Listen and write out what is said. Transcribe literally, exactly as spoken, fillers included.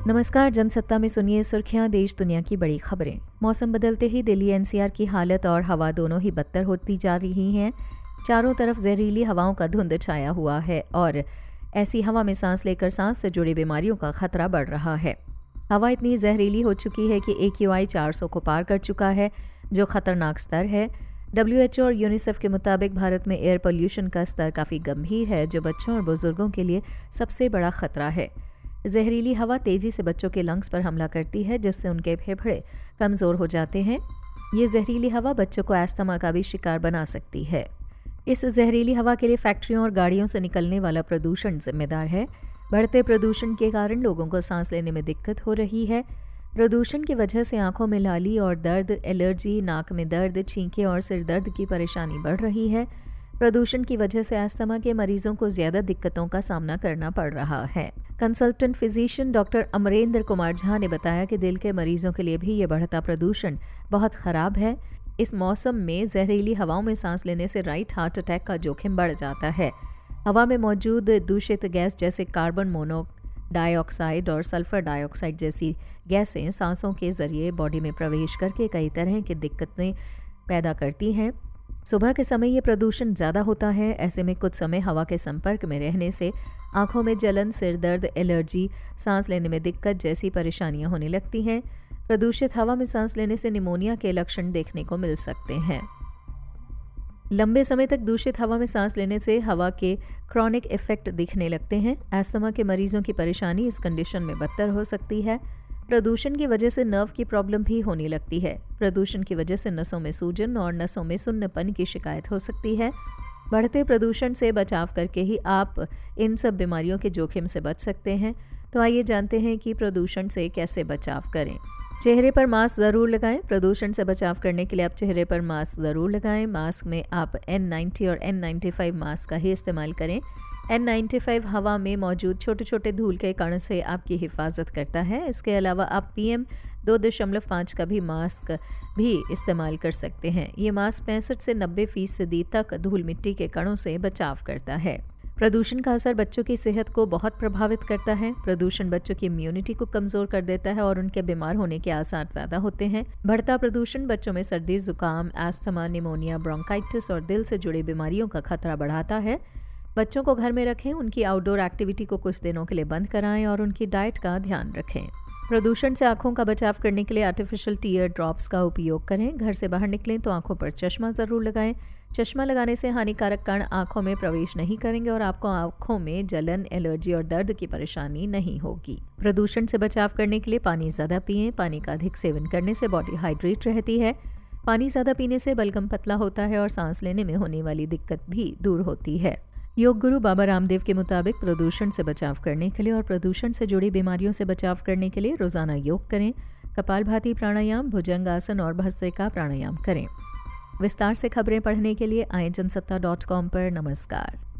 नमस्कार, जनसत्ता में सुनिए सुर्खियां देश दुनिया की बड़ी खबरें। मौसम बदलते ही दिल्ली एनसीआर की हालत और हवा दोनों ही बदतर होती जा रही हैं। चारों तरफ जहरीली हवाओं का धुंध छाया हुआ है और ऐसी हवा में सांस लेकर सांस से जुड़ी बीमारियों का खतरा बढ़ रहा है। हवा इतनी जहरीली हो चुकी है कि ए क्यू आई चार सौ को पार कर चुका है, जो खतरनाक स्तर है। डब्ल्यू एच ओ और यूनिसेफ के मुताबिक भारत में एयर पोल्यूशन का स्तर काफ़ी गंभीर है, जो बच्चों और बुजुर्गों के लिए सबसे बड़ा खतरा है। जहरीली हवा तेज़ी से बच्चों के लंग्स पर हमला करती है, जिससे उनके फेफड़े कमज़ोर हो जाते हैं। ये जहरीली हवा बच्चों को अस्थमा का भी शिकार बना सकती है। इस जहरीली हवा के लिए फैक्ट्रियों और गाड़ियों से निकलने वाला प्रदूषण जिम्मेदार है। बढ़ते प्रदूषण के कारण लोगों को सांस लेने में दिक्कत हो रही है। प्रदूषण की वजह से आंखों में लाली और दर्द, एलर्जी, नाक में दर्द, छींके और सिर दर्द की परेशानी बढ़ रही है। प्रदूषण की वजह से अस्थमा के मरीजों को ज्यादा दिक्कतों का सामना करना पड़ रहा है। Consultant physician doctor Amrendra Kumar Jha ने बताया कि दिल के मरीजों के लिए भी ये बढ़ता प्रदूषण बहुत खराब है। इस मौसम में जहरीली हवाओं में सांस लेने से राइट हार्ट अटैक का जोखिम बढ़ जाता है। हवा में मौजूद दूषित गैस जैसे कार्बन मोनो डाइऑक्साइड और सल्फर डाइऑक्साइड जैसी गैसें सांसों के जरिए बॉडी में प्रवेश करके कई तरह की दिक्कतें पैदा करती हैं। सुबह के समय ये प्रदूषण ज़्यादा होता है। ऐसे में कुछ समय हवा के संपर्क में रहने से आंखों में जलन, सिर दर्द, एलर्जी, सांस लेने में दिक्कत जैसी परेशानियां होने लगती हैं। प्रदूषित हवा में सांस लेने से निमोनिया के लक्षण देखने को मिल सकते हैं। लंबे समय तक दूषित हवा में सांस लेने से हवा के क्रॉनिक इफेक्ट दिखने लगते हैं। अस्थमा के मरीजों की परेशानी इस कंडीशन में बदतर हो सकती है। प्रदूषण की वजह से नर्व की प्रॉब्लम भी होने लगती है। प्रदूषण की वजह से नसों में सूजन और नसों में सुन्नपन की शिकायत हो सकती है। बढ़ते प्रदूषण से बचाव करके ही आप इन सब बीमारियों के जोखिम से बच सकते हैं। तो आइए जानते हैं कि प्रदूषण से कैसे बचाव करें। चेहरे पर मास्क ज़रूर लगाएं। प्रदूषण से बचाव करने के लिए आप चेहरे पर मास्क ज़रूर लगाएं। मास्क में आप एन नाइंटी और एन नाइंटी फाइव मास्क का ही इस्तेमाल करें। एन नाइंटी फाइव हवा में मौजूद छोटे छोटे धूल के कण से आपकी हिफाजत करता है। इसके अलावा आप पी एम दो दशमलव पाँच का भी मास्क भी इस्तेमाल कर सकते हैं। ये मास्क पैंसठ से नब्बे फीसदी तक धूल मिट्टी के कणों से बचाव करता है। प्रदूषण का असर बच्चों की सेहत को बहुत प्रभावित करता है। प्रदूषण बच्चों की इम्यूनिटी को कमज़ोर कर देता है और उनके बीमार होने के आसार ज़्यादा होते हैं। बढ़ता प्रदूषण बच्चों में सर्दी, जुकाम, अस्थमा, निमोनिया, ब्रोंकाइटिस और दिल से जुड़ी बीमारियों का खतरा बढ़ाता है। बच्चों को घर में रखें, उनकी आउटडोर एक्टिविटी को कुछ दिनों के लिए बंद कराएं और उनकी डाइट का ध्यान रखें। प्रदूषण से आंखों का बचाव करने के लिए आर्टिफिशियल टीयर ड्रॉप्स का उपयोग करें। घर से बाहर निकलें तो आंखों पर चश्मा ज़रूर लगाएं। चश्मा लगाने से हानिकारक कण आंखों में प्रवेश नहीं करेंगे और आपको आंखों में जलन, एलर्जी और दर्द की परेशानी नहीं होगी। प्रदूषण से बचाव करने के लिए पानी ज़्यादा पिएं। पानी का अधिक सेवन करने से बॉडी हाइड्रेट रहती है। पानी ज़्यादा पीने से बलगम पतला होता है और सांस लेने में होने वाली दिक्कत भी दूर होती है। योग गुरु बाबा रामदेव के मुताबिक प्रदूषण से बचाव करने के लिए और प्रदूषण से जुड़ी बीमारियों से बचाव करने के लिए रोजाना योग करें। कपालभाति प्राणायाम, भुजंग आसन और भस्त्रिका प्राणायाम करें। विस्तार से खबरें पढ़ने के लिए आए जनसत्ता डॉट कॉम पर। नमस्कार।